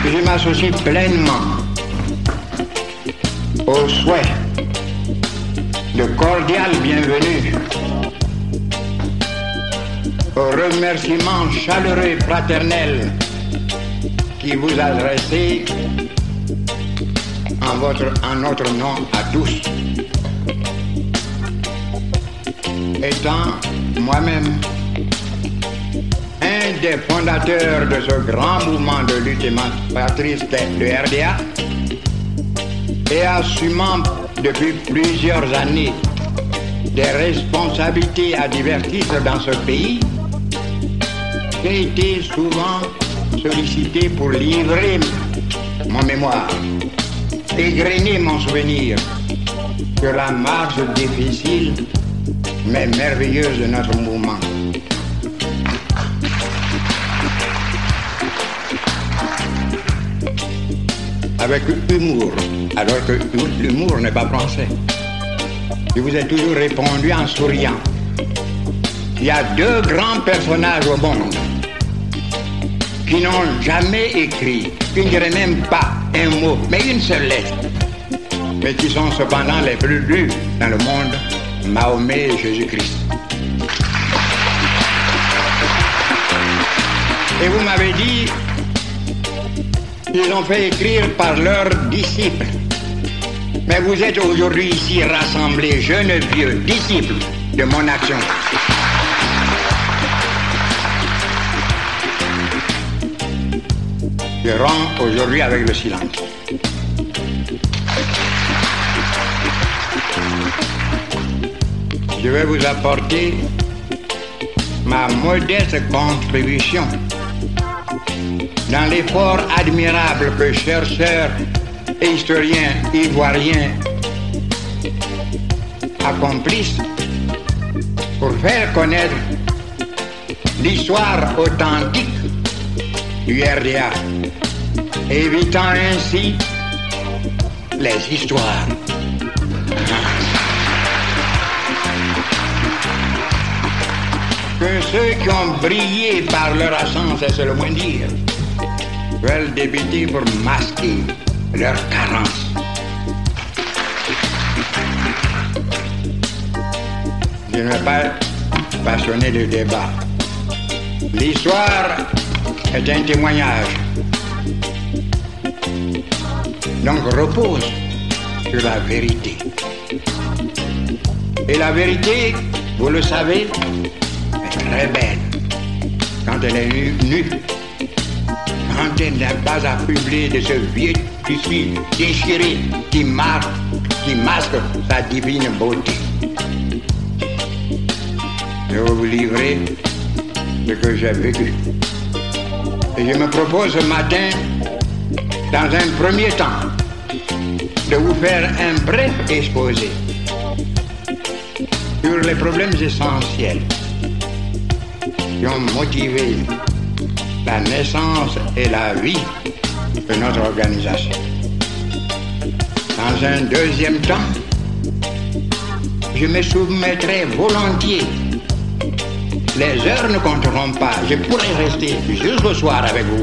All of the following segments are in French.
Je m'associe pleinement au souhait de cordial bienvenue, au remerciement chaleureux et fraternel qui vous adressez en notre nom à tous. Étant moi-même un des fondateurs de ce grand mouvement de lutte émancipatrice de RDA et assumant depuis plusieurs années des responsabilités à divers titres dans ce pays, j'ai été souvent sollicité pour livrer mon mémoire, égrener mon souvenir sur la marche difficile mais merveilleuse de notre mouvement. Avec humour, alors que l'humour n'est pas français. Je vous ai toujours répondu en souriant. Il y a deux grands personnages au monde qui n'ont jamais écrit, qui ne diraient même pas un mot, mais une seule lettre, mais qui sont cependant les plus lus dans le monde, Mahomet et Jésus-Christ. Et vous m'avez dit qu'ils ont fait écrire par leurs disciples. Mais vous êtes aujourd'hui ici rassemblés, jeunes et vieux, disciples de mon action. Je romps aujourd'hui avec le silence. Je vais vous apporter ma modeste contribution dans l'effort admirable que chercheurs et historiens ivoiriens accomplissent pour faire connaître l'histoire authentique du RDA, évitant ainsi les histoires. Que ceux qui ont brillé par leur absence, c'est le moins dire, veulent débuter pour masquer leur carence. Je ne vais pas passionner de débat. L'histoire est un témoignage, donc repose sur la vérité. Et la vérité, vous le savez, est très belle quand elle est nue. Quand elle n'est pas affublée de ce vieux tissu déchiré qui masque sa divine beauté. Je vais vous livrer ce que j'ai vécu. Et je me propose ce matin, dans un premier temps, de vous faire un bref exposé sur les problèmes essentiels qui ont motivé la naissance et la vie de notre organisation. Dans un deuxième temps, je me soumettrai volontiers. Les heures ne compteront pas. Je pourrai rester jusqu'au soir avec vous.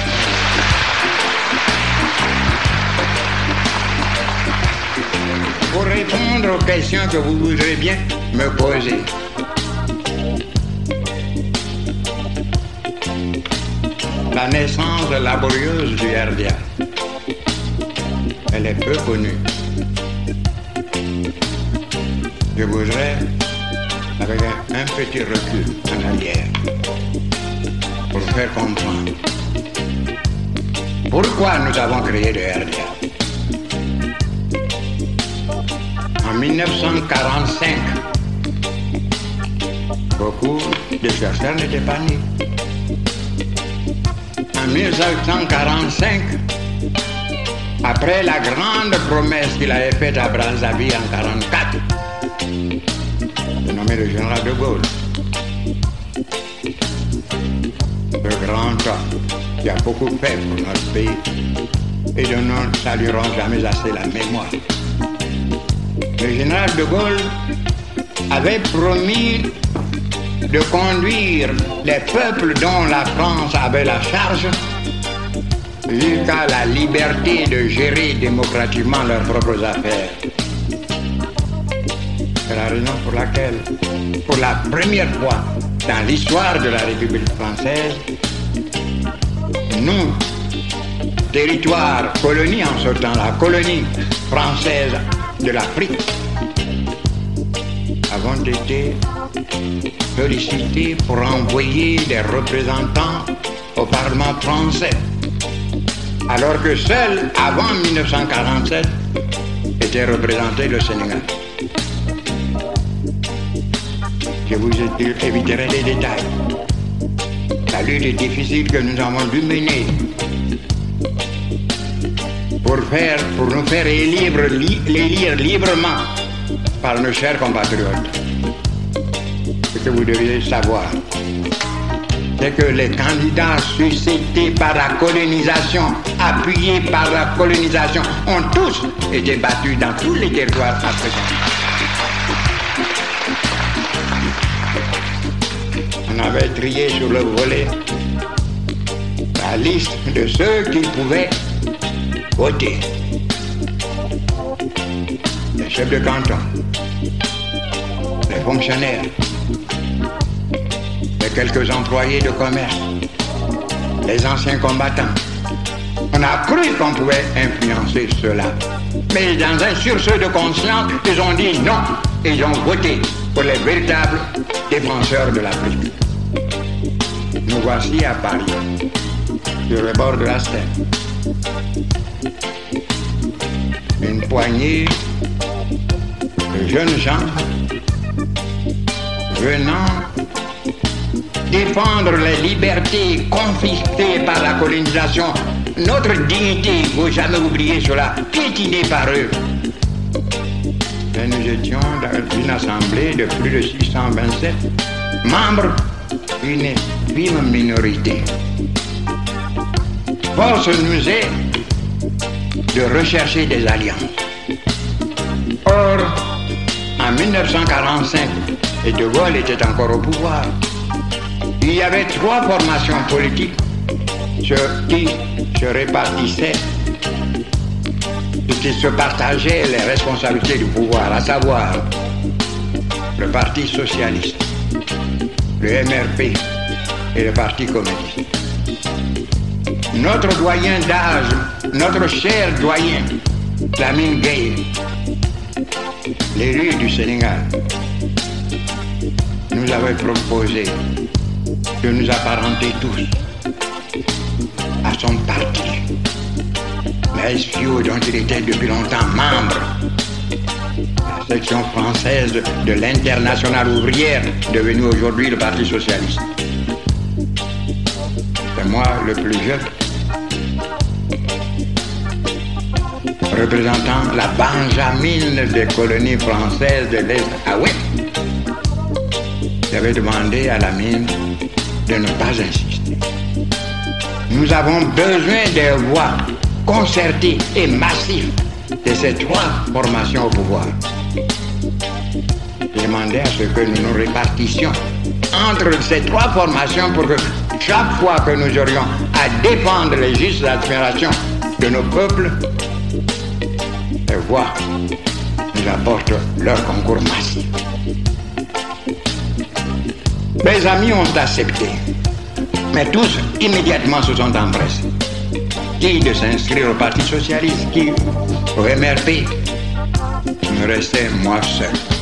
Pour répondre aux questions que vous voudrez bien me poser. La naissance laborieuse du RDA, elle est peu connue. Je voudrais, avec un petit recul en arrière, pour faire comprendre pourquoi nous avons créé le RDA. En 1945, beaucoup de chercheurs n'étaient pas nés. En 1945, après la grande promesse qu'il avait faite à Brazzaville en 1944, de nommer le général de Gaulle, le grand homme qui a beaucoup fait pour notre pays et dont nous ne saluerons jamais assez la mémoire. Le général de Gaulle avait promis de conduire les peuples dont la France avait la charge jusqu'à la liberté de gérer démocratiquement leurs propres affaires. C'est la raison pour laquelle, pour la première fois dans l'histoire de la République française, nous, territoire, colonie en ce temps, la colonie française de l'Afrique, avons été sollicités pour envoyer des représentants au Parlement français, alors que seul, avant 1947, était représenté le Sénégal. Je vous éviterai les détails. La lutte est difficile que nous avons dû mener pour nous faire élire librement par nos chers compatriotes. Ce que vous devez savoir, c'est que les candidats suscités par la colonisation, appuyés par la colonisation, ont tous été battus dans tous les territoires africains. On avait trié sur le volet la liste de ceux qui pouvaient voter. Les chefs de canton, les fonctionnaires, les quelques employés de commerce, les anciens combattants. On a cru qu'on pouvait influencer cela. Mais dans un sursaut de conscience, ils ont dit non. Ils ont voté pour les véritables défenseurs de l'Afrique. Nous voici à Paris, sur le bord de la Seine. Une poignée de jeunes gens venant défendre les libertés confisquées par la colonisation. Notre dignité, il ne faut jamais oublier cela, piétinée par eux. Et nous étions dans une assemblée de plus de 627 membres d'une infime minorité. Force nous est de rechercher des alliances. Or, en 1945, et De Gaulle était encore au pouvoir, il y avait 3 formations politiques qui se répartissaient, qui se partageaient les responsabilités du pouvoir, à savoir le Parti socialiste, le MRP et le Parti communiste. Notre doyen d'âge, notre cher doyen, Lamine Gueye, l'élu du Sénégal, nous avait proposé de nous apparenter tous à son parti, la SFIO dont il était depuis longtemps membre, la section française de l'Internationale ouvrière, devenue aujourd'hui le Parti socialiste. C'est moi le plus jeune, représentant la Benjamine des colonies françaises de l'Est à Ouest. J'avais demandé à Lamine de ne pas insister. Nous avons besoin des voix concertées et massives de ces 3 formations au pouvoir. J'ai demandé à ce que nous nous répartissions entre ces 3 formations pour que chaque fois que nous aurions à défendre les justes aspirations de nos peuples, les voix nous apportent leur concours massif. Mes amis ont accepté, mais tous immédiatement se sont empressés. Qui de s'inscrire au Parti socialiste, qui au MRP. Il me restait moi seul.